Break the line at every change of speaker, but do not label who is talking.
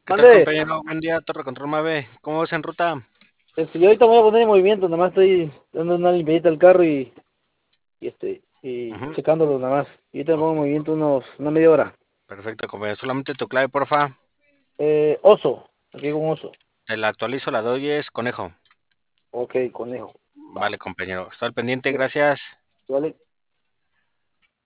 ¿Qué tal,
Mande,
compañero? Buen día, Torre Control Mave. ¿Cómo vas en ruta?
yo ahorita me voy a poner en movimiento, nada más estoy dando una limpieza al carro y
Ujú.
checándolo nada más. Y ahorita me pongo
Ok,
en movimiento una media hora.
perfecto, compañero. Solamente tu clave, porfa.
Oso, aquí con oso.
Te la actualizo, la doy es conejo.
Ok, conejo. Va,
Vale, compañero. Estoy al pendiente, gracias.
vale.